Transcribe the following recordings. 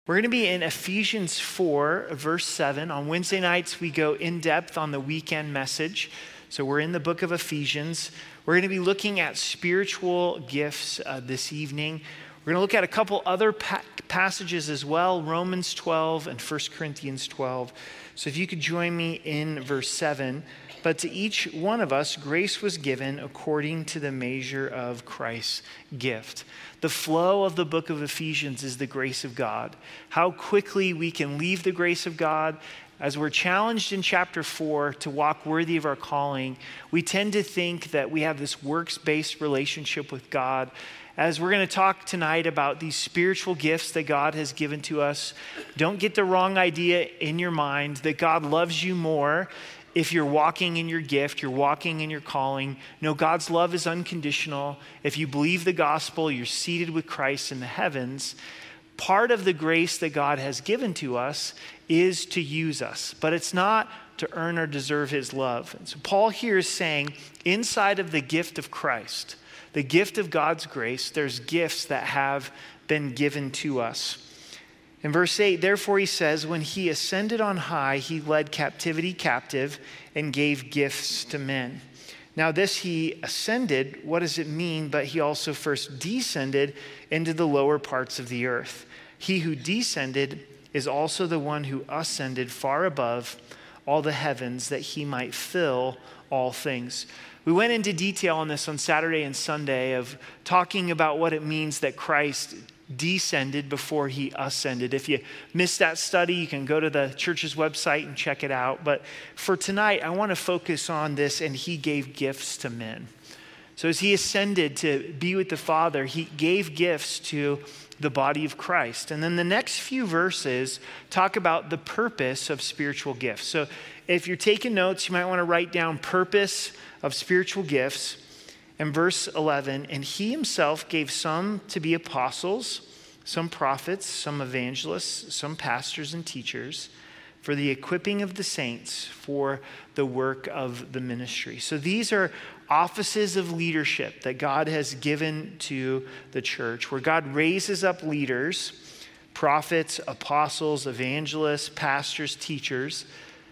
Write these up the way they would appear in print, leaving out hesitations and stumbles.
We're going to be in Ephesians 4, verse 7. On Wednesday nights, we go in depth on the weekend message. So we're in the book of Ephesians. We're going to be looking at spiritual gifts this evening. We're going to look at a couple other passages as well, Romans 12 and 1 Corinthians 12. So if you could join me in verse 7. But to each one of us, grace was given according to the measure of Christ's gift. The flow of the book of Ephesians is the grace of God. How quickly we can leave the grace of God. As we're challenged in chapter 4 to walk worthy of our calling, we tend to think that we have this works-based relationship with God. As we're going to talk tonight about these spiritual gifts that God has given to us, don't get the wrong idea in your mind that God loves you more if you're walking in your gift, you're walking in your calling. No, God's love is unconditional. If you believe the gospel, you're seated with Christ in the heavens. Part of the grace that God has given to us is to use us, but it's not to earn or deserve his love. And so Paul here is saying, inside of the gift of Christ, the gift of God's grace, there's gifts that have been given to us. In verse 8, therefore he says, when he ascended on high, he led captivity captive and gave gifts to men. Now this he ascended, what does it mean? But he also first descended into the lower parts of the earth. He who descended is also the one who ascended far above all the heavens that he might fill all things. We went into detail on this on Saturday and Sunday of talking about what it means that Christ descended before he ascended. If you missed that study, you can go to the church's website and check it out. But for tonight, I want to focus on this, and he gave gifts to men. So as he ascended to be with the Father, he gave gifts to the body of Christ. And then the next few verses talk about the purpose of spiritual gifts. So if you're taking notes, you might want to write down purpose of spiritual gifts. In verse 11, and he himself gave some to be apostles, some prophets, some evangelists, some pastors and teachers, for the equipping of the saints for the work of the ministry. So these are offices of leadership that God has given to the church, where God raises up leaders, prophets, apostles, evangelists, pastors, teachers,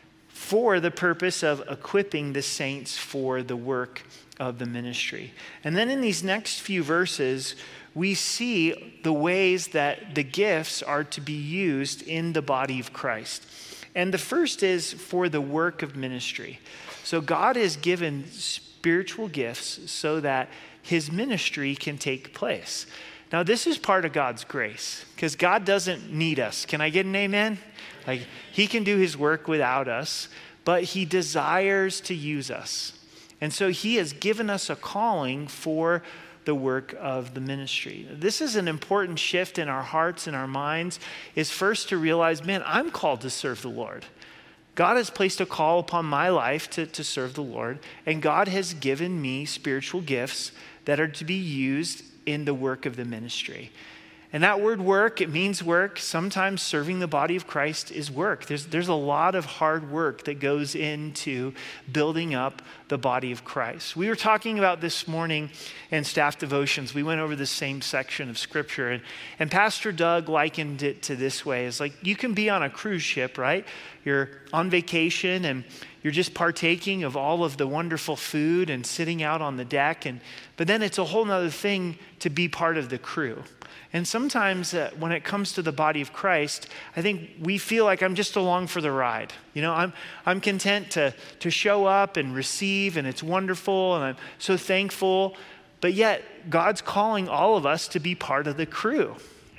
for the purpose of equipping the saints for the work of the ministry. And then in these next few verses, we see the ways that the gifts are to be used in the body of Christ. And the first is for the work of ministry. So God has given spiritual gifts so that his ministry can take place. Now, this is part of God's grace because God doesn't need us. Can I get an amen? Like, he can do his work without us, but he desires to use us. And so he has given us a calling for the work of the ministry. This is an important shift in our hearts and our minds, is first to realize, man, I'm called to serve the Lord. God has placed a call upon my life to serve the Lord, and God has given me spiritual gifts that are to be used in the work of the ministry. And that word work, it means work. Sometimes serving the body of Christ is work. There's a lot of hard work that goes into building up the body of Christ. We were talking about this morning in staff devotions. We went over the same section of scripture. And Pastor Doug likened it to this way. It's like you can be on a cruise ship, right? You're on vacation and you're just partaking of all of the wonderful food and sitting out on the deck. But then it's a whole nother thing to be part of the crew. And sometimes when it comes to the body of Christ, I think we feel like I'm just along for the ride. You know, I'm content to show up and receive, and it's wonderful, and I'm so thankful. But yet, God's calling all of us to be part of the crew.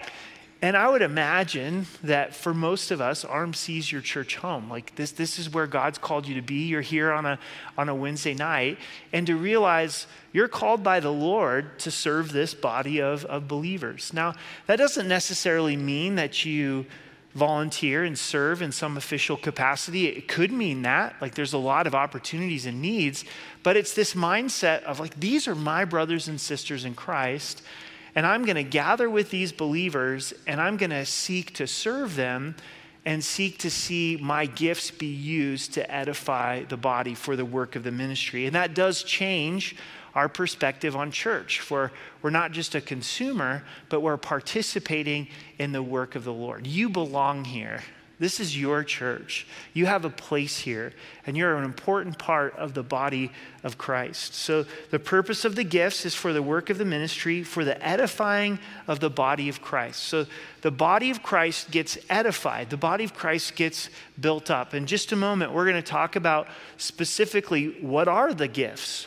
And I would imagine that for most of us, RMC is your church home. Like this is where God's called you to be. You're here on a Wednesday night. And to realize you're called by the Lord to serve this body of believers. Now, that doesn't necessarily mean that you volunteer and serve in some official capacity. It could mean that. Like there's a lot of opportunities and needs. But it's this mindset of like, these are my brothers and sisters in Christ. And I'm going to gather with these believers and I'm going to seek to serve them and seek to see my gifts be used to edify the body for the work of the ministry. And that does change our perspective on church, for we're not just a consumer, but we're participating in the work of the Lord. You belong here. This is your church. You have a place here, and you're an important part of the body of Christ. So the purpose of the gifts is for the work of the ministry, for the edifying of the body of Christ. So the body of Christ gets edified. The body of Christ gets built up. In just a moment, we're going to talk about specifically what are the gifts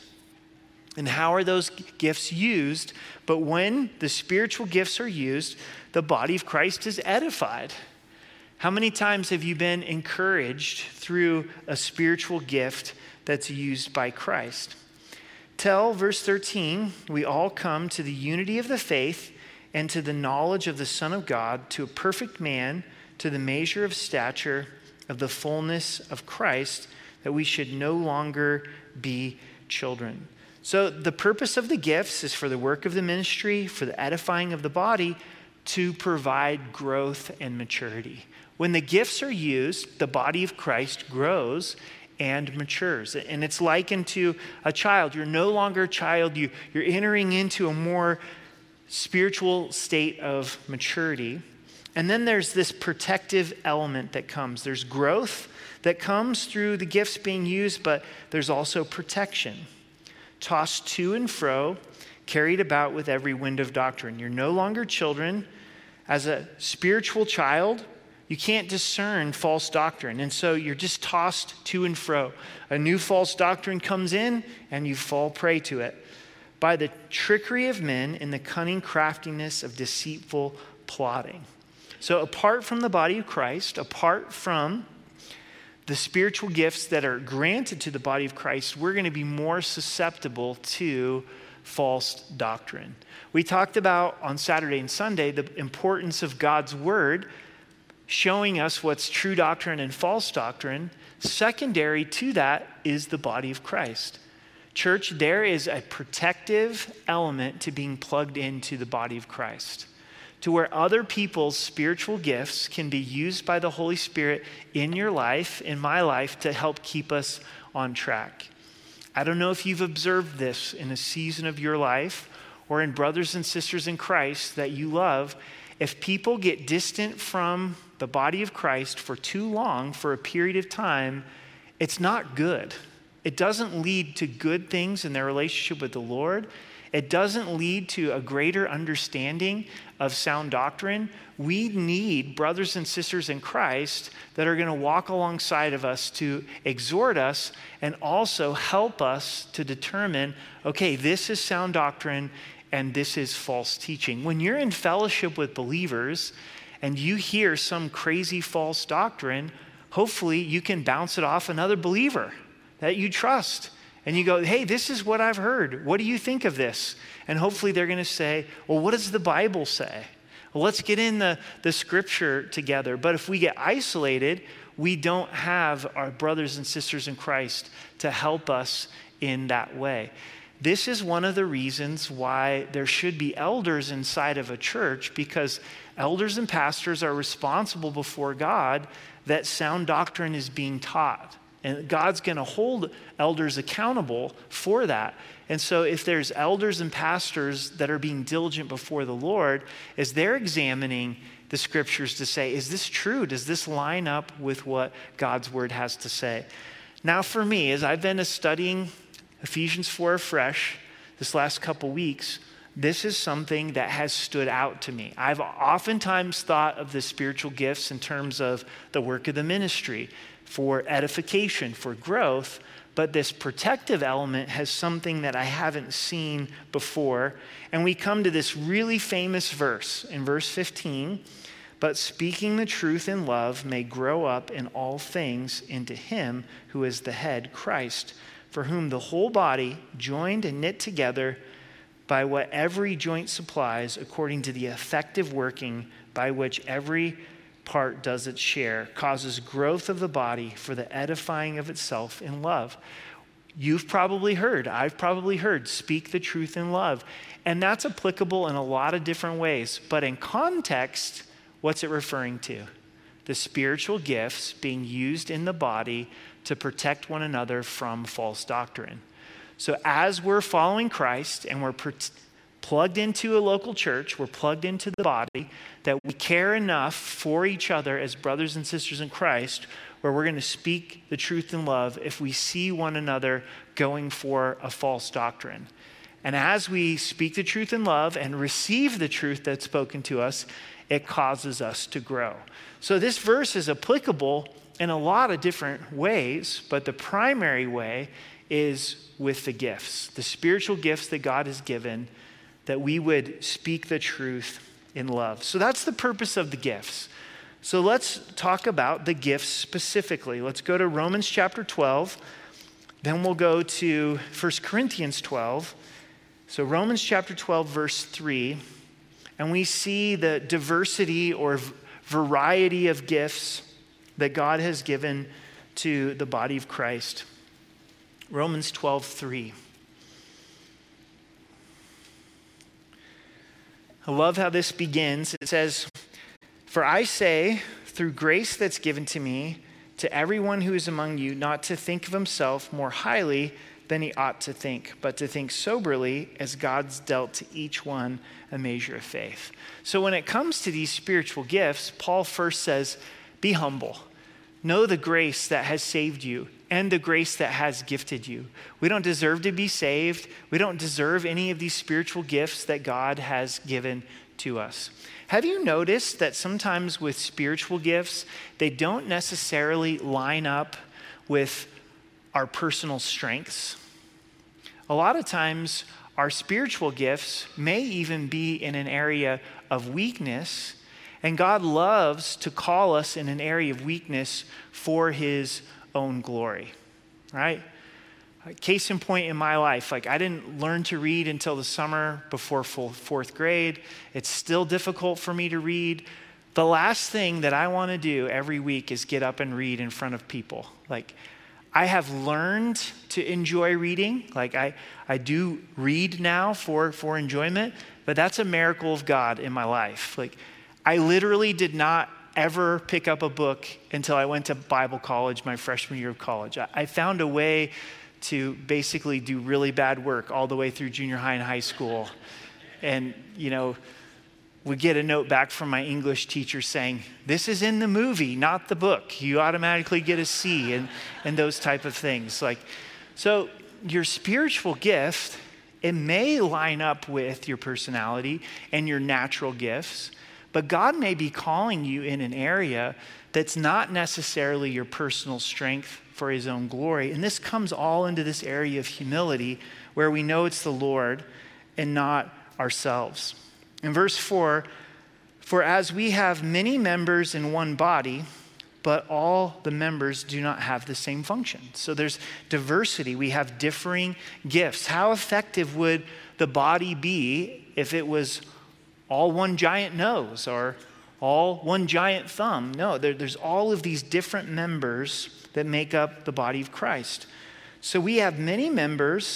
and how are those gifts used. But when the spiritual gifts are used, the body of Christ is edified. How many times have you been encouraged through a spiritual gift that's used by Christ? Till verse 13, we all come to the unity of the faith and to the knowledge of the Son of God, to a perfect man, to the measure of stature of the fullness of Christ, that we should no longer be children. So the purpose of the gifts is for the work of the ministry, for the edifying of the body, to provide growth and maturity. When the gifts are used, the body of Christ grows and matures. And it's likened to a child. You're no longer a child. You're entering into a more spiritual state of maturity. And then there's this protective element that comes. There's growth that comes through the gifts being used, but there's also protection. Tossed to and fro, carried about with every wind of doctrine. You're no longer children. As a spiritual child, you can't discern false doctrine. And so you're just tossed to and fro. A new false doctrine comes in and you fall prey to it. By the trickery of men and the cunning craftiness of deceitful plotting. So apart from the body of Christ, apart from the spiritual gifts that are granted to the body of Christ, we're going to be more susceptible to false doctrine. We talked about on Saturday and Sunday the importance of God's word showing us what's true doctrine and false doctrine. Secondary to that is the body of Christ. Church, there is a protective element to being plugged into the body of Christ, to where other people's spiritual gifts can be used by the Holy Spirit in your life, in my life, to help keep us on track. I don't know if you've observed this in a season of your life or in brothers and sisters in Christ that you love. If people get distant from the body of Christ for too long, for a period of time, it's not good. It doesn't lead to good things in their relationship with the Lord. It doesn't lead to a greater understanding of sound doctrine. We need brothers and sisters in Christ that are going to walk alongside of us to exhort us and also help us to determine, okay, this is sound doctrine and this is false teaching. When you're in fellowship with believers and you hear some crazy false doctrine, hopefully you can bounce it off another believer that you trust. And you go, hey, this is what I've heard. What do you think of this? And hopefully they're going to say, well, what does the Bible say? Well, let's get in the scripture together. But if we get isolated, we don't have our brothers and sisters in Christ to help us in that way. This is one of the reasons why there should be elders inside of a church, because elders and pastors are responsible before God that sound doctrine is being taught. And God's going to hold elders accountable for that. And so if there's elders and pastors that are being diligent before the Lord, as they're examining the scriptures to say, is this true? Does this line up with what God's word has to say? Now for me, as I've been studying Ephesians 4 afresh this last couple weeks, this is something that has stood out to me. I've oftentimes thought of the spiritual gifts in terms of the work of the ministry, for edification, for growth, but this protective element has something that I haven't seen before. And we come to this really famous verse in verse 15, but speaking the truth in love may grow up in all things into him who is the head, Christ, for whom the whole body, joined and knit together by what every joint supplies, according to the effective working by which every part does its share, causes growth of the body for the edifying of itself in love. You've probably heard, I've probably heard, speak the truth in love. And that's applicable in a lot of different ways. But in context, what's it referring to? the spiritual gifts being used in the body to protect one another from false doctrine. So as we're following Christ and we're plugged into a local church, we're plugged into the body, that we care enough for each other as brothers and sisters in Christ, where we're going to speak the truth in love if we see one another going for a false doctrine. And as we speak the truth in love and receive the truth that's spoken to us, it causes us to grow. So this verse is applicable in a lot of different ways, but the primary way is with the gifts, the spiritual gifts that God has given, that we would speak the truth in love. So that's the purpose of the gifts. So let's talk about the gifts specifically. Let's go to Romans chapter 12. Then we'll go to 1 Corinthians 12. So Romans chapter 12, verse 3. And we see the diversity or variety of gifts that God has given to the body of Christ. Romans 12, 3. I love how this begins. It says, "For I say, through grace that's given to me, to everyone who is among you, not to think of himself more highly than he ought to think, but to think soberly as God's dealt to each one a measure of faith." So when it comes to these spiritual gifts, Paul first says, be humble. Know the grace that has saved you and the grace that has gifted you. We don't deserve to be saved. We don't deserve any of these spiritual gifts that God has given to us. Have you noticed that sometimes with spiritual gifts, they don't necessarily line up with our personal strengths? A lot of times, our spiritual gifts may even be in an area of weakness, and God loves to call us in an area of weakness for his own glory, right? Case in point in my life, I didn't learn to read until the summer before fourth grade. It's still difficult for me to read. The last thing that I want to do every week is get up and read in front of people. I have learned to enjoy reading. I do read now for enjoyment, but that's a miracle of God in my life. I literally did not ever pick up a book until I went to Bible college, my freshman year of college. I found a way to basically do really bad work all the way through junior high and high school. And, would get a note back from my English teacher saying, this is in the movie, not the book. You automatically get a C and those type of things. So your spiritual gift, it may line up with your personality and your natural gifts, but God may be calling you in an area that's not necessarily your personal strength for his own glory. And this comes all into this area of humility where we know it's the Lord and not ourselves. In verse 4, "For as we have many members in one body, but all the members do not have the same function." So there's diversity. We have differing gifts. How effective would the body be if it was all one giant nose or all one giant thumb? No, there's all of these different members that make up the body of Christ. So we have many members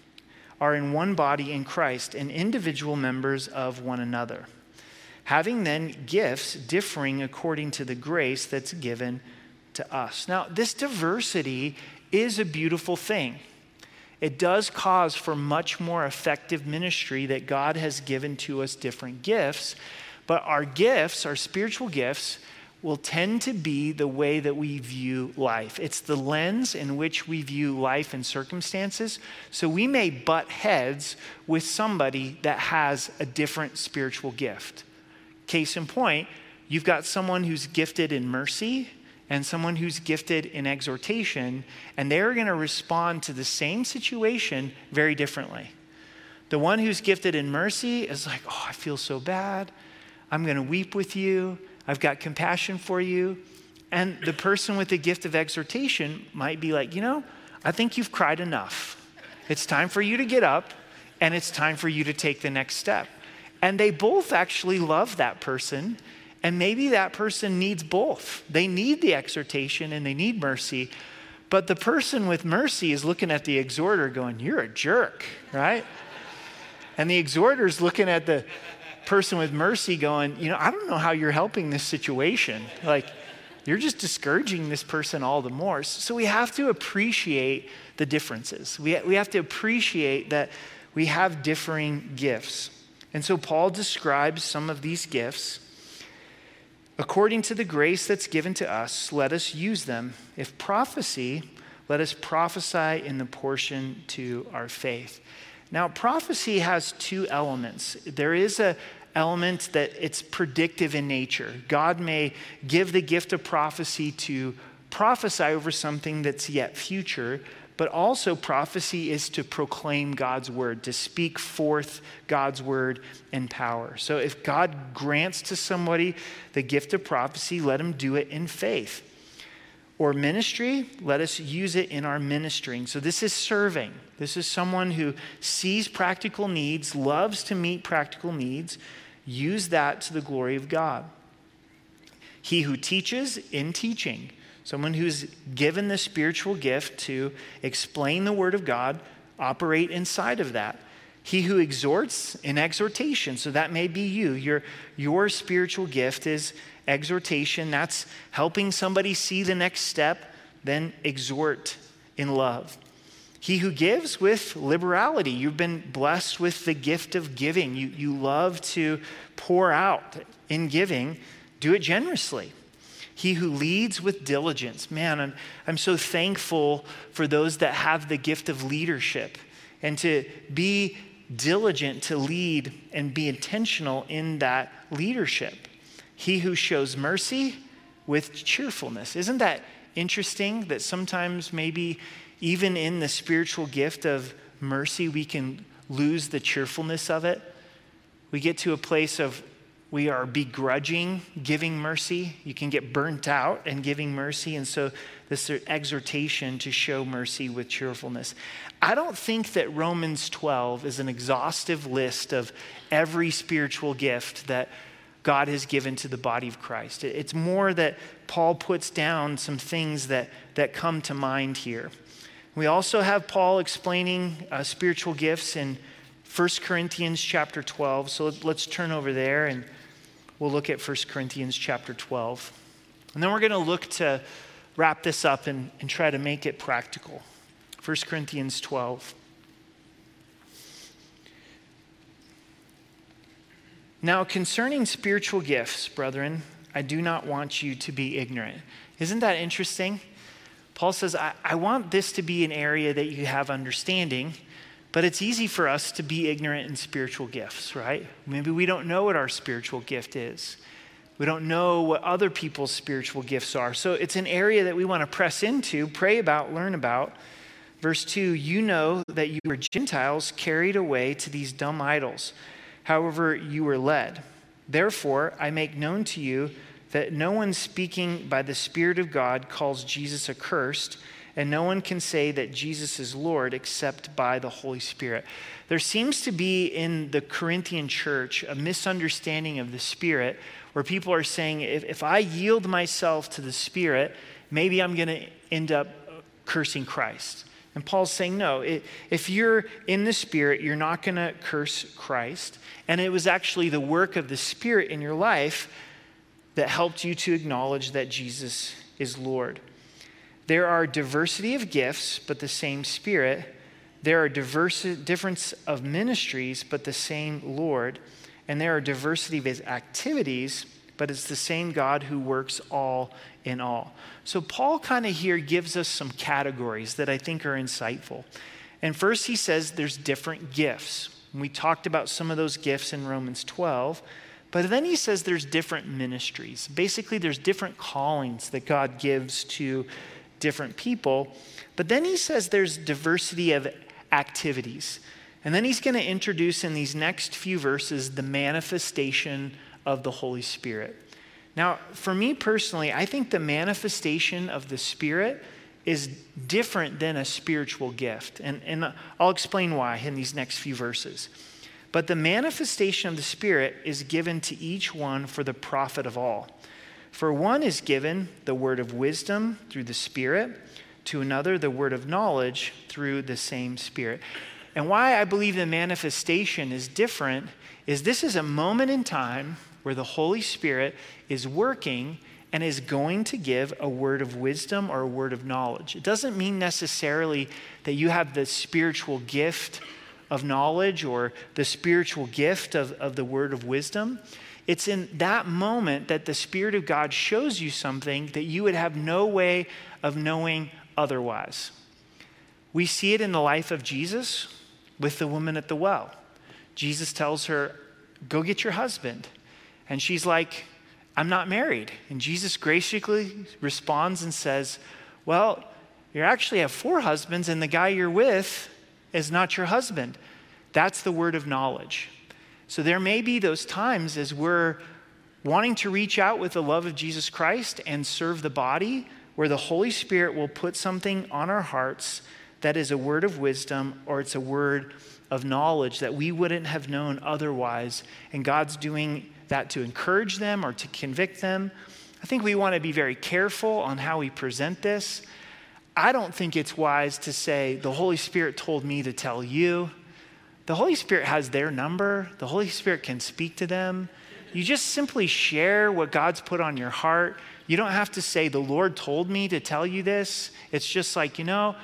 are in one body in Christ and individual members of one another, having then gifts differing according to the grace that's given to us. Now, this diversity is a beautiful thing. It does cause for much more effective ministry that God has given to us different gifts, but our gifts, our spiritual gifts, will tend to be the way that we view life. It's the lens in which we view life and circumstances. So we may butt heads with somebody that has a different spiritual gift. Case in point, you've got someone who's gifted in mercy and someone who's gifted in exhortation, and they're going to respond to the same situation very differently. The one who's gifted in mercy is like, oh, I feel so bad. I'm going to weep with you. I've got compassion for you. And the person with the gift of exhortation might be like, I think you've cried enough. It's time for you to get up, and it's time for you to take the next step. And they both actually love that person, and maybe that person needs both. They need the exhortation and they need mercy, but the person with mercy is looking at the exhorter going, you're a jerk, right? And the exhorter's looking at the person with mercy going, I don't know how you're helping this situation. you're just discouraging this person all the more. So we have to appreciate the differences. We have to appreciate that we have differing gifts. And so Paul describes some of these gifts. According to the grace that's given to us, let us use them. If prophecy, let us prophesy in the portion to our faith. Now, prophecy has two elements. There is an element that it's predictive in nature. God may give the gift of prophecy to prophesy over something that's yet future, but also prophecy is to proclaim God's word, to speak forth God's word in power. So if God grants to somebody the gift of prophecy, let him do it in faith. Or ministry, let us use it in our ministering. So this is serving. This is someone who sees practical needs, loves to meet practical needs. Use that to the glory of God. He who teaches, in teaching. Someone who's given the spiritual gift to explain the word of God, operate inside of that. He who exhorts, in exhortation. So that may be you. Your spiritual gift is exhortation. That's helping somebody see the next step, then exhort in love. He who gives with liberality. You've been blessed with the gift of giving. You love to pour out in giving. Do it generously. He who leads with diligence. Man, I'm so thankful for those that have the gift of leadership and to be diligent to lead and be intentional in that leadership. He who shows mercy with cheerfulness. Isn't that interesting that sometimes maybe even in the spiritual gift of mercy, we can lose the cheerfulness of it? We get to a place of we are begrudging giving mercy. You can get burnt out in giving mercy. And so this exhortation to show mercy with cheerfulness. I don't think that Romans 12 is an exhaustive list of every spiritual gift that God has given to the body of Christ. It's more that Paul puts down some things that come to mind here. We also have Paul explaining spiritual gifts in 1 Corinthians chapter 12. So let's turn over there and we'll look at 1 Corinthians chapter 12. And then we're going to look to wrap this up and try to make it practical. 1 Corinthians 12. Now, concerning spiritual gifts, brethren, I do not want you to be ignorant. Isn't that interesting? Paul says, I want this to be an area that you have understanding, but it's easy for us to be ignorant in spiritual gifts, right? Maybe we don't know what our spiritual gift is. We don't know what other people's spiritual gifts are. So it's an area that we want to press into, pray about, learn about. Verse 2, you know that you were Gentiles carried away to these dumb idols. However, you were led. Therefore, I make known to you that no one speaking by the Spirit of God calls Jesus accursed, and no one can say that Jesus is Lord except by the Holy Spirit. There seems to be in the Corinthian church a misunderstanding of the Spirit where people are saying, if I yield myself to the Spirit, maybe I'm going to end up cursing Christ. And Paul's saying, no, if you're in the Spirit, you're not going to curse Christ. And it was actually the work of the Spirit in your life that helped you to acknowledge that Jesus is Lord. There are diversity of gifts, but the same Spirit. There are difference of ministries, but the same Lord. And there are diversity of his activities, but it's the same God who works all in all. So Paul kind of here gives us some categories that I think are insightful. And first he says there's different gifts. And we talked about some of those gifts in Romans 12. But then he says there's different ministries. Basically, there's different callings that God gives to different people. But then he says there's diversity of activities. And then he's going to introduce in these next few verses the manifestation of the Holy Spirit. Now, for me personally, I think the manifestation of the Spirit is different than a spiritual gift. And I'll explain why in these next few verses. But the manifestation of the Spirit is given to each one for the profit of all. For one is given the word of wisdom through the Spirit, to another the word of knowledge through the same Spirit. And why I believe the manifestation is different is this is a moment in time where the Holy Spirit is working and is going to give a word of wisdom or a word of knowledge. It doesn't mean necessarily that you have the spiritual gift of knowledge or the spiritual gift of the word of wisdom. It's in that moment that the Spirit of God shows you something that you would have no way of knowing otherwise. We see it in the life of Jesus with the woman at the well. Jesus tells her, go get your husband. And she's like, I'm not married. And Jesus graciously responds and says, well, you actually have 4 husbands and the guy you're with is not your husband. That's the word of knowledge. So there may be those times as we're wanting to reach out with the love of Jesus Christ and serve the body, where the Holy Spirit will put something on our hearts that is a word of wisdom or it's a word of knowledge that we wouldn't have known otherwise. And God's doing that to encourage them or to convict them. I think we want to be very careful on how we present this. I don't think it's wise to say, the Holy Spirit told me to tell you. The Holy Spirit has their number. The Holy Spirit can speak to them. You just simply share what God's put on your heart. You don't have to say, the Lord told me to tell you this. It's just like,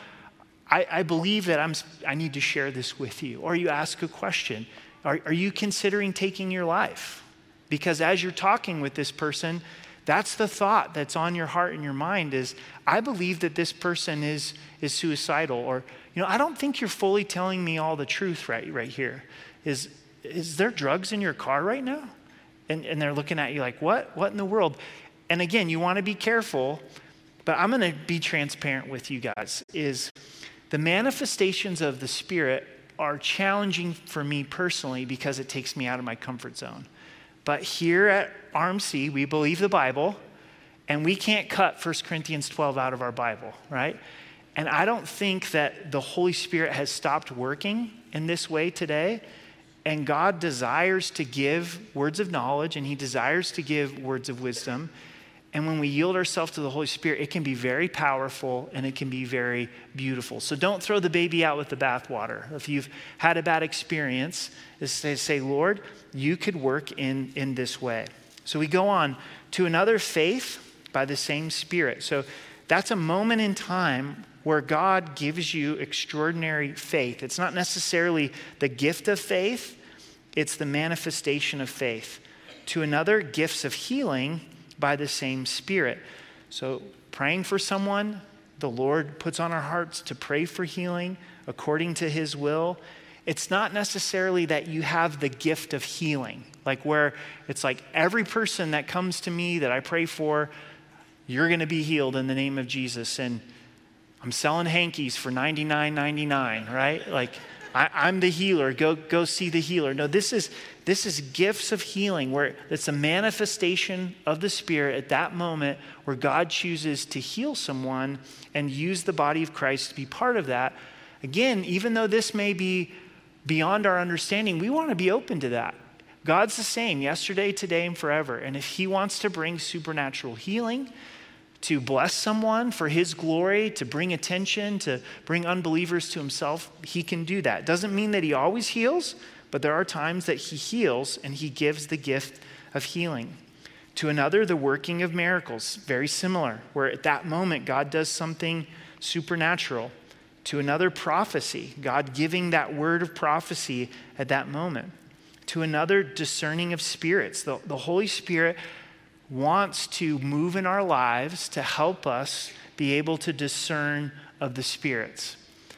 I believe that I need to share this with you. Or you ask a question. Are you considering taking your life? Because as you're talking with this person, that's the thought that's on your heart and your mind is, I believe that this person is suicidal. Or, I don't think you're fully telling me all the truth right here. Is there drugs in your car right now? And they're looking at you like, what? What in the world? And again, you want to be careful, but I'm going to be transparent with you guys, is the manifestations of the Spirit are challenging for me personally because it takes me out of my comfort zone. But here at RMC, we believe the Bible, and we can't cut 1 Corinthians 12 out of our Bible, right? And I don't think that the Holy Spirit has stopped working in this way today. And God desires to give words of knowledge, and he desires to give words of wisdom. And when we yield ourselves to the Holy Spirit, it can be very powerful and it can be very beautiful. So don't throw the baby out with the bathwater. If you've had a bad experience, say, Lord, you could work in this way. So we go on to another faith by the same Spirit. So that's a moment in time where God gives you extraordinary faith. It's not necessarily the gift of faith, it's the manifestation of faith. To another, gifts of healing by the same Spirit. So praying for someone, the Lord puts on our hearts to pray for healing according to his will. It's not necessarily that you have the gift of healing, like where it's like every person that comes to me that I pray for, you're going to be healed in the name of Jesus. And I'm selling hankies for $99.99, right? Like I'm the healer. Go see the healer. No, this is gifts of healing where it's a manifestation of the Spirit at that moment where God chooses to heal someone and use the body of Christ to be part of that. Again, even though this may be beyond our understanding, we want to be open to that. God's the same yesterday, today, and forever. And if he wants to bring supernatural healing, to bless someone for his glory, to bring attention, to bring unbelievers to himself, he can do that. Doesn't mean that he always heals, but there are times that he heals and he gives the gift of healing. To another, the working of miracles, very similar, where at that moment God does something supernatural. To another, prophecy, God giving that word of prophecy at that moment. To another, discerning of spirits. The Holy Spirit wants to move in our lives to help us be able to discern of the spirits.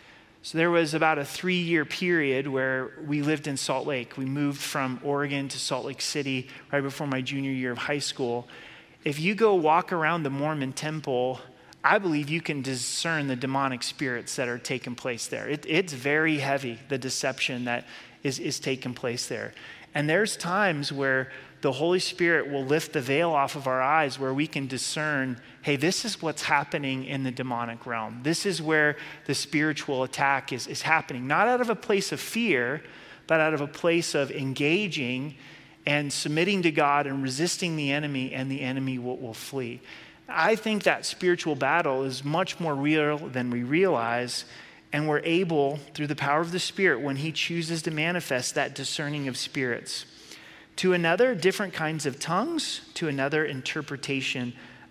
So there was about a 3-year period where we lived in Salt Lake. We moved from Oregon to Salt Lake City right before my junior year of high school. If you go walk around the Mormon temple, I believe you can discern the demonic spirits that are taking place there. It's very heavy, the deception that is taking place there. And there's times where the Holy Spirit will lift the veil off of our eyes where we can discern, hey, this is what's happening in the demonic realm. This is where the spiritual attack is happening. Not out of a place of fear, but out of a place of engaging and submitting to God and resisting the enemy, and the enemy will flee. I think that spiritual battle is much more real than we realize, and we're able, through the power of the Spirit, when he chooses to manifest that discerning of spirits. To another, different kinds of tongues. To another, interpretation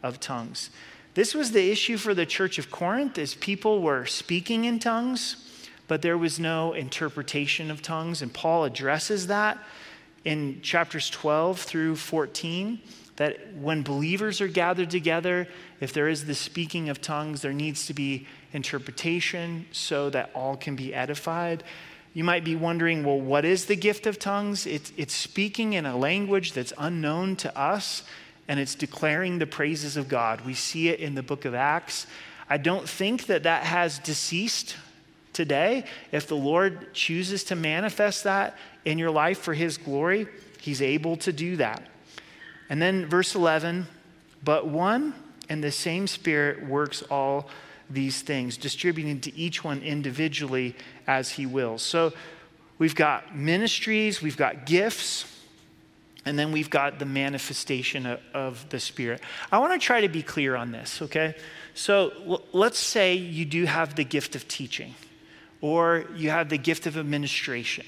of tongues. This was the issue for the church of Corinth, as people were speaking in tongues, but there was no interpretation of tongues. And Paul addresses that in chapters 12 through 14, that when believers are gathered together, if there is the speaking of tongues, there needs to be interpretation so that all can be edified. You might be wondering, well, what is the gift of tongues? It's speaking in a language that's unknown to us, and it's declaring the praises of God. We see it in the book of Acts. I don't think that has deceased today. If the Lord chooses to manifest that in your life for his glory, he's able to do that. And then verse 11, but one and the same Spirit works all these things, distributing to each one individually as he wills. So we've got ministries, we've got gifts, and then we've got the manifestation of the Spirit. I want to try to be clear on this, okay? So let's say you do have the gift of teaching, or you have the gift of administration.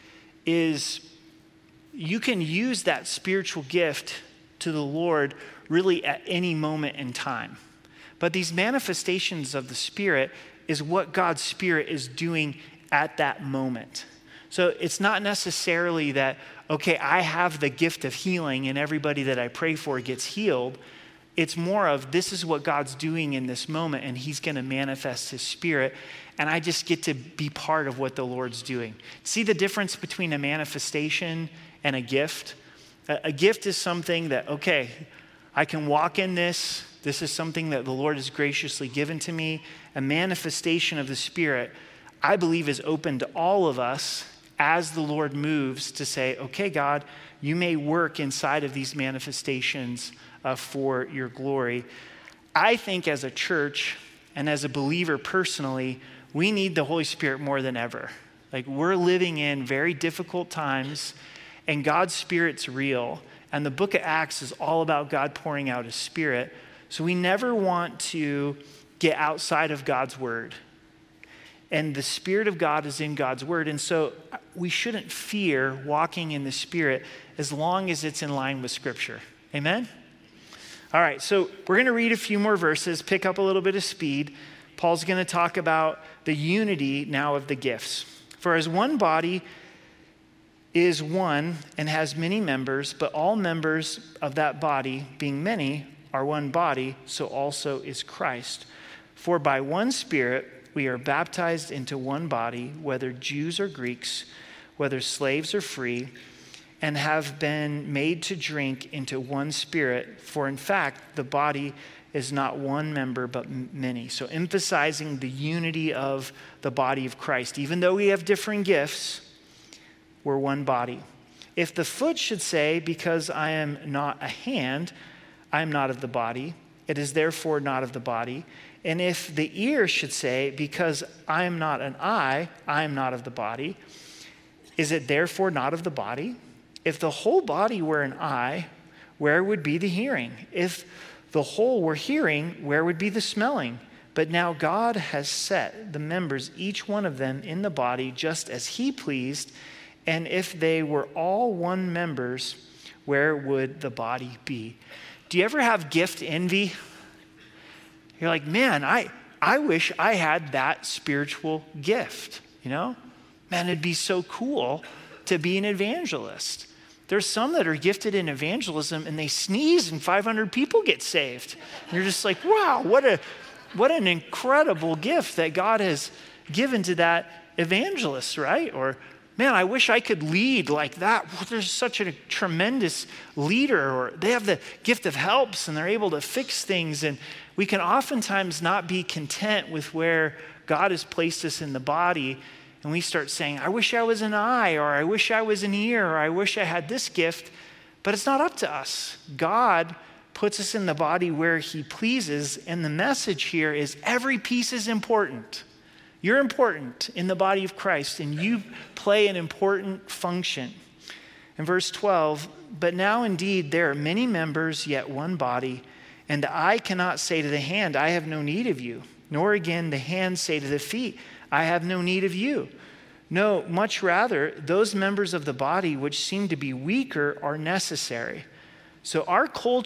You can use that spiritual gift to the Lord really at any moment in time. But these manifestations of the Spirit is what God's Spirit is doing at that moment. So it's not necessarily that, okay, I have the gift of healing and everybody that I pray for gets healed. It's more of, this is what God's doing in this moment, and he's going to manifest his Spirit, and I just get to be part of what the Lord's doing. See the difference between a manifestation and a gift? A gift is something that, okay, I can walk in this. This is something that the Lord has graciously given to me. A manifestation of the Spirit, I believe, is open to all of us as the Lord moves to say, okay, God, you may work inside of these manifestations for your glory. I think as a church and as a believer personally, we need the Holy Spirit more than ever. Like, we're living in very difficult times, and God's Spirit's real. And the book of Acts is all about God pouring out his Spirit. So we never want to get outside of God's word. And the Spirit of God is in God's word. And so we shouldn't fear walking in the Spirit as long as it's in line with Scripture. Amen? All right, so we're going to read a few more verses, pick up a little bit of speed. Paul's going to talk about the unity now of the gifts. For as one body is one and has many members, but all members of that body, being many, are one body, so also is Christ. For by one Spirit we are baptized into one body, whether Jews or Greeks, whether slaves or free, and have been made to drink into one Spirit. For in fact, the body is not one member, but many. So emphasizing the unity of the body of Christ. Even though we have different gifts, we're one body. If the foot should say, because I am not a hand, I am not of the body, it is therefore not of the body. And if the ear should say, because I am not an eye, I am not of the body, is it therefore not of the body? If the whole body were an eye, where would be the hearing? If the whole were hearing, where would be the smelling? But now God has set the members, each one of them, in the body just as he pleased. And if they were all one members, where would the body be? Do you ever have gift envy? You're like, man, I wish I had that spiritual gift, you know? Man, it'd be so cool to be an evangelist. There's some that are gifted in evangelism and they sneeze and 500 people get saved. And you're just like, wow, what an incredible gift that God has given to that evangelist, right? Or, man, I wish I could lead like that. Well, there's such a tremendous leader, or they have the gift of helps and they're able to fix things. And we can oftentimes not be content with where God has placed us in the body. And we start saying, I wish I was an eye, or I wish I was an ear, or I wish I had this gift. But it's not up to us. God puts us in the body where he pleases. And the message here is every piece is important. You're important in the body of Christ, and you play an important function. In verse 12, but now indeed there are many members, yet one body, and the eye cannot say to the hand, I have no need of you, nor again the hand say to the feet, I have no need of you. No, much rather, those members of the body which seem to be weaker are necessary. So our culture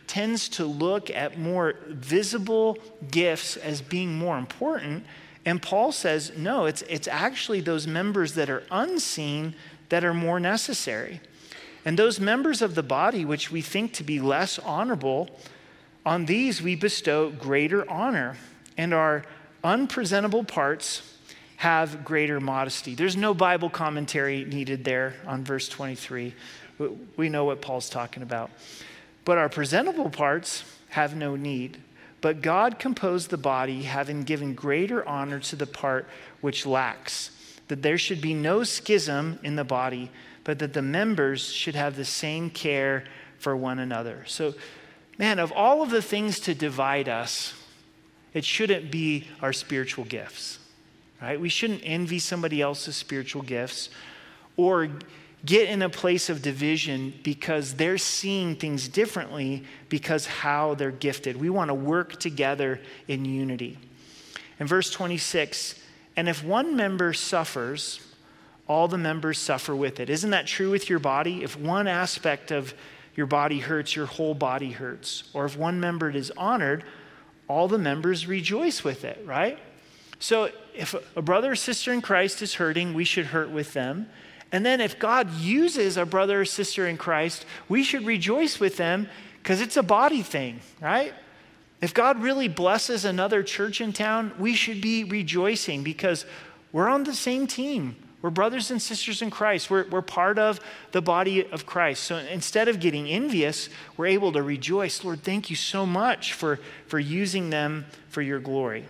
tends to look at more visible gifts as being more important. And Paul says, no, it's actually those members that are unseen that are more necessary. And those members of the body, which we think to be less honorable, on these we bestow greater honor, and our unpresentable parts have greater modesty. There's no Bible commentary needed there on verse 23. We know what Paul's talking about. But our presentable parts have no need. But God composed the body, having given greater honor to the part which lacks, that there should be no schism in the body, but that the members should have the same care for one another. So, man, of all of the things to divide us, it shouldn't be our spiritual gifts, right? We shouldn't envy somebody else's spiritual gifts or get in a place of division because they're seeing things differently because how they're gifted. We want to work together in unity. In verse 26, and if one member suffers, all the members suffer with it. Isn't that true with your body? If one aspect of your body hurts, your whole body hurts. Or if one member is honored, all the members rejoice with it, right? So if a brother or sister in Christ is hurting, we should hurt with them. And then if God uses a brother or sister in Christ, we should rejoice with them because it's a body thing, right? If God really blesses another church in town, we should be rejoicing because we're on the same team. We're brothers and sisters in Christ. We're part of the body of Christ. So instead of getting envious, we're able to rejoice. Lord, thank you so much for using them for your glory.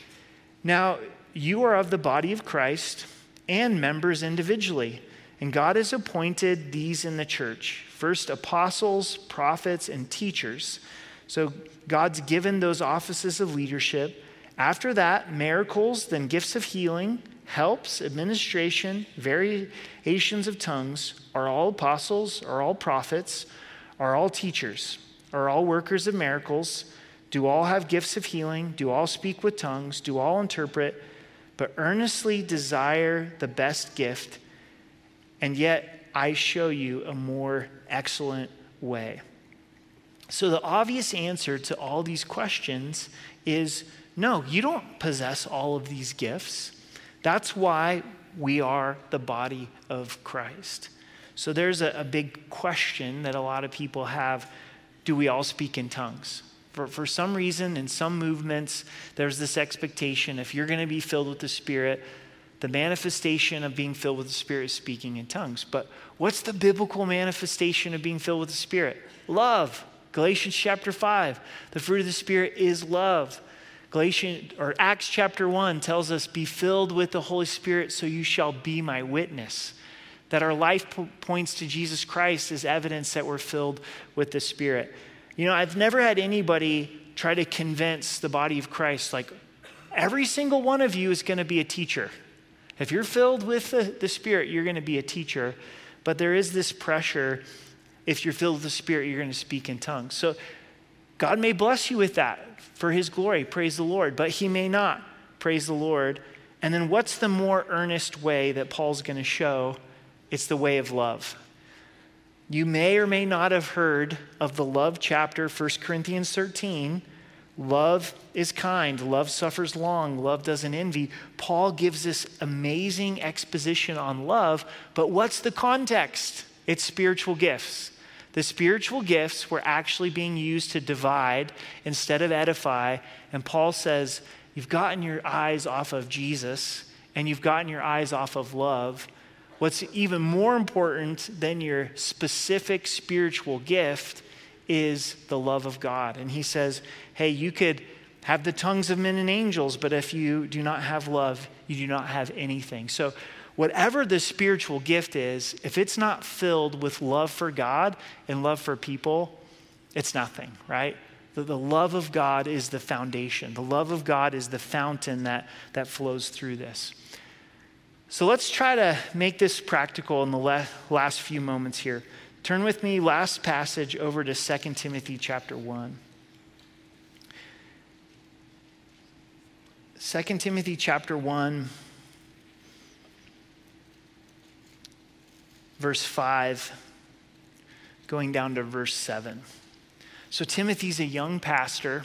Now, you are of the body of Christ and members individually. And God has appointed these in the church. First, apostles, prophets, and teachers. So God's given those offices of leadership. After that, miracles, then gifts of healing, helps, administration, variations of tongues. Are all apostles? Are all prophets? Are all teachers? Are all workers of miracles? Do all have gifts of healing? Do all speak with tongues? Do all interpret? But earnestly desire the best gift, and yet I show you a more excellent way. So the obvious answer to all these questions is no, you don't possess all of these gifts. That's why we are the body of Christ. So there's a big question that a lot of people have. Do we all speak in tongues? For some reason, in some movements, there's this expectation if you're going to be filled with the Spirit, the manifestation of being filled with the Spirit is speaking in tongues. But what's the biblical manifestation of being filled with the Spirit? Love. Galatians chapter 5, the fruit of the Spirit is love. Acts chapter 1 tells us, be filled with the Holy Spirit so you shall be my witness. That our life points to Jesus Christ as evidence that we're filled with the Spirit. You know, I've never had anybody try to convince the body of Christ, like every single one of you is going to be a teacher. If you're filled with the Spirit, you're going to be a teacher. But there is this pressure, if you're filled with the Spirit, you're going to speak in tongues. So God may bless you with that for his glory, praise the Lord, but he may not, praise the Lord. And then what's the more earnest way that Paul's going to show? It's the way of love. You may or may not have heard of the love chapter, 1 Corinthians 13. Love is kind, love suffers long, love doesn't envy. Paul gives this amazing exposition on love, but what's the context? It's spiritual gifts. The spiritual gifts were actually being used to divide instead of edify. And Paul says, you've gotten your eyes off of Jesus and you've gotten your eyes off of love. What's even more important than your specific spiritual gift is the love of God. And he says, hey, you could have the tongues of men and angels, but if you do not have love, you do not have anything. So whatever the spiritual gift is, if it's not filled with love for God and love for people, it's nothing, right? The love of God is the foundation. The love of God is the fountain that flows through this. So let's try to make this practical in the last few moments here. Turn with me, last passage, over to 2 Timothy chapter 1. 2 Timothy chapter 1, verse 5, going down to verse 7. So Timothy's a young pastor,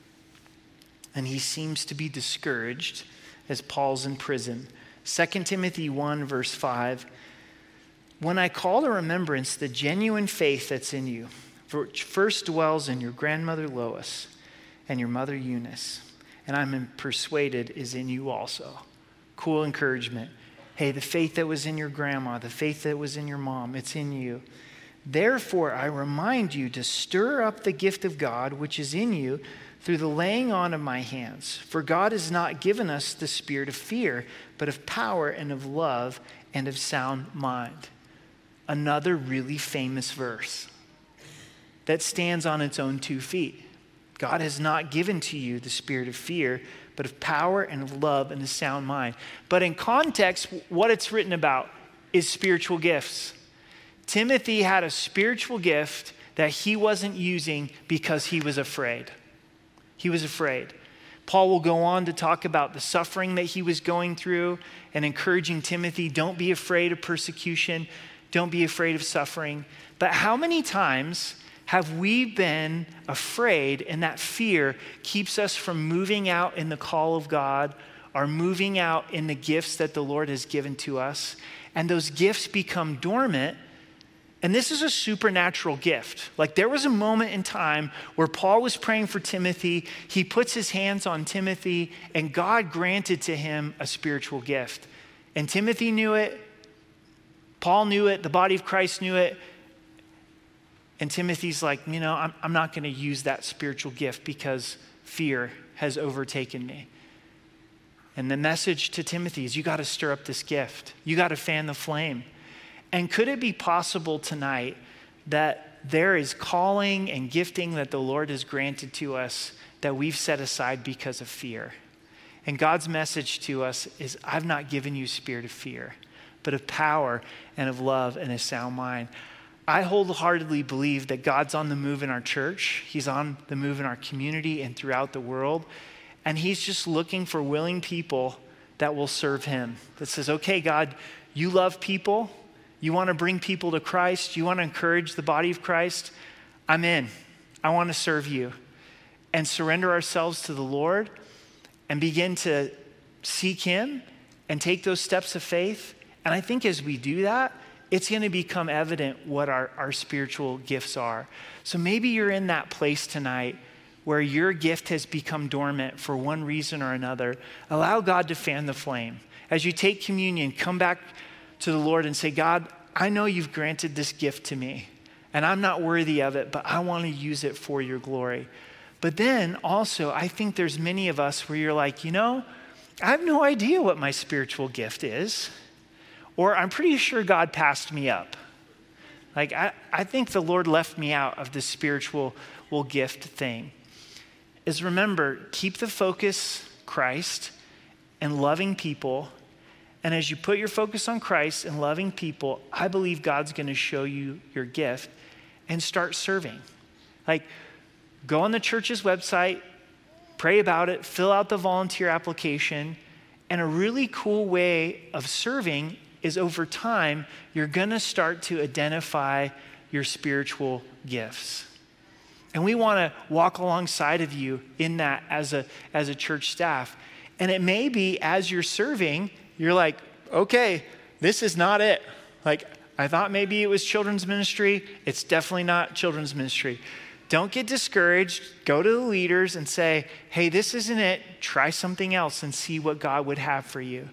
and he seems to be discouraged as Paul's in prison. 2 Timothy 1, verse 5, when I call to remembrance the genuine faith that's in you, which first dwells in your grandmother Lois and your mother Eunice, and I'm persuaded is in you also. Cool encouragement. Hey, the faith that was in your grandma, the faith that was in your mom, it's in you. Therefore, I remind you to stir up the gift of God which is in you through the laying on of my hands. For God has not given us the spirit of fear, but of power and of love and of sound mind. Another really famous verse that stands on its own 2 feet. God has not given to you the spirit of fear, but of power and of love and a sound mind. But in context, what it's written about is spiritual gifts. Timothy had a spiritual gift that he wasn't using because he was afraid. He was afraid. Paul will go on to talk about the suffering that he was going through and encouraging Timothy, don't be afraid of persecution, don't be afraid of suffering. But how many times have we been afraid, and that fear keeps us from moving out in the call of God or moving out in the gifts that the Lord has given to us, and those gifts become dormant? And this is a supernatural gift. Like, there was a moment in time where Paul was praying for Timothy. He puts his hands on Timothy, and God granted to him a spiritual gift. And Timothy knew it. Paul knew it. The body of Christ knew it. And Timothy's like, I'm not going to use that spiritual gift because fear has overtaken me. And the message to Timothy is, you got to stir up this gift. You got to fan the flame. And could it be possible tonight that there is calling and gifting that the Lord has granted to us that we've set aside because of fear? And God's message to us is, I've not given you a spirit of fear, but of power and of love and a sound mind. I wholeheartedly believe that God's on the move in our church. He's on the move in our community and throughout the world. And he's just looking for willing people that will serve him. That says, okay, God, you love people. You want to bring people to Christ. You want to encourage the body of Christ. I'm in. I want to serve you. And surrender ourselves to the Lord and begin to seek him and take those steps of faith. And I think as we do that, it's going to become evident what our spiritual gifts are. So maybe you're in that place tonight where your gift has become dormant for one reason or another. Allow God to fan the flame. As you take communion, come back to the Lord and say, God, I know you've granted this gift to me, and I'm not worthy of it, but I want to use it for your glory. But then also, I think there's many of us where you're like, I have no idea what my spiritual gift is. Or I'm pretty sure God passed me up. Like, I think the Lord left me out of this spiritual gift thing. Is remember, keep the focus Christ and loving people. And as you put your focus on Christ and loving people, I believe God's going to show you your gift and start serving. Like, go on the church's website, pray about it, fill out the volunteer application. And a really cool way of serving is over time, you're going to start to identify your spiritual gifts. And we want to walk alongside of you in that as a church staff. And it may be as you're serving, you're like, okay, this is not it. Like, I thought maybe it was children's ministry. It's definitely not children's ministry. Don't get discouraged. Go to the leaders and say, hey, this isn't it. Try something else and see what God would have for you.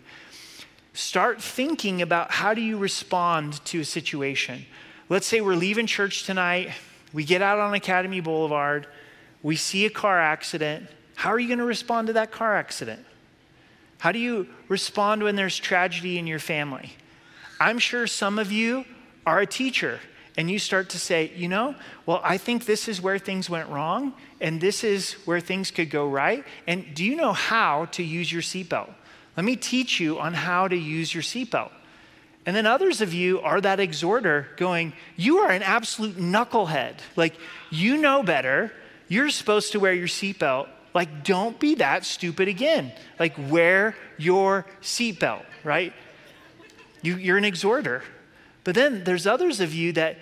Start thinking about how do you respond to a situation. Let's say we're leaving church tonight. We get out on Academy Boulevard. We see a car accident. How are you going to respond to that car accident? How do you respond when there's tragedy in your family? I'm sure some of you are a teacher and you start to say, well, I think this is where things went wrong and this is where things could go right. And do you know how to use your seatbelt? Let me teach you on how to use your seatbelt. And then others of you are that exhorter going, you are an absolute knucklehead. Like, you know better. You're supposed to wear your seatbelt. Like, don't be that stupid again. Like, wear your seatbelt, right? You're an exhorter. But then there's others of you that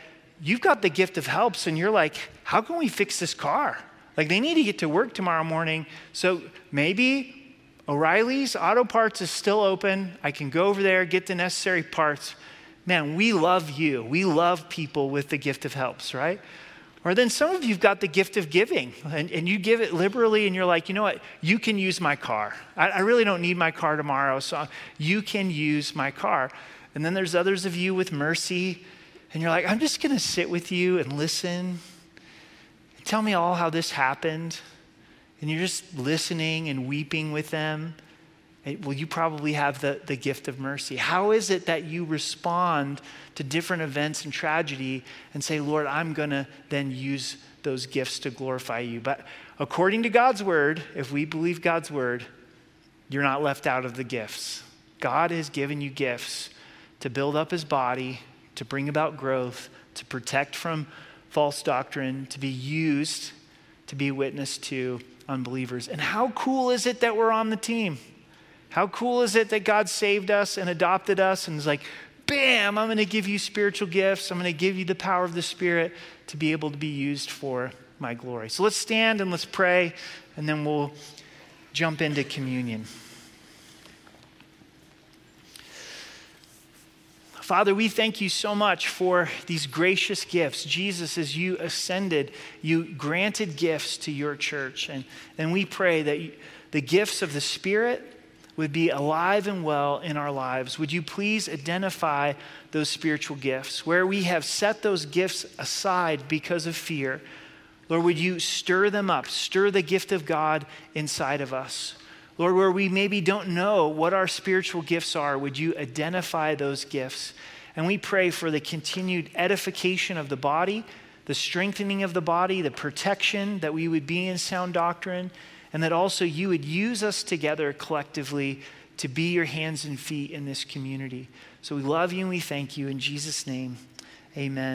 you've got the gift of helps and you're like, how can we fix this car? Like they need to get to work tomorrow morning. So maybe O'Reilly's Auto Parts is still open. I can go over there, get the necessary parts. Man, we love you. We love people with the gift of helps, right? Or then some of you've got the gift of giving and you give it liberally and you're like, you know what? You can use my car. I really don't need my car tomorrow, so you can use my car. And then there's others of you with mercy and you're like, I'm just going to sit with you and listen. Tell me all how this happened. And you're just listening and weeping with them. Well, you probably have the gift of mercy. How is it that you respond to different events and tragedy and say, Lord, I'm going to then use those gifts to glorify you? But according to God's word, if we believe God's word, you're not left out of the gifts. God has given you gifts to build up his body, to bring about growth, to protect from false doctrine, to be used to be a witness to unbelievers. And how cool is it that we're on the team? How cool is it that God saved us and adopted us and is like, bam, I'm going to give you spiritual gifts. I'm going to give you the power of the Spirit to be able to be used for my glory. So let's stand and let's pray, and then we'll jump into communion. Father, we thank you so much for these gracious gifts. Jesus, as you ascended, you granted gifts to your church. And we pray that the gifts of the Spirit would be alive and well in our lives. Would you please identify those spiritual gifts? Where we have set those gifts aside because of fear, Lord, would you stir them up, stir the gift of God inside of us? Lord, where we maybe don't know what our spiritual gifts are, would you identify those gifts? And we pray for the continued edification of the body, the strengthening of the body, the protection, that we would be in sound doctrine, and that also you would use us together collectively to be your hands and feet in this community. So we love you and we thank you. In Jesus' name, amen.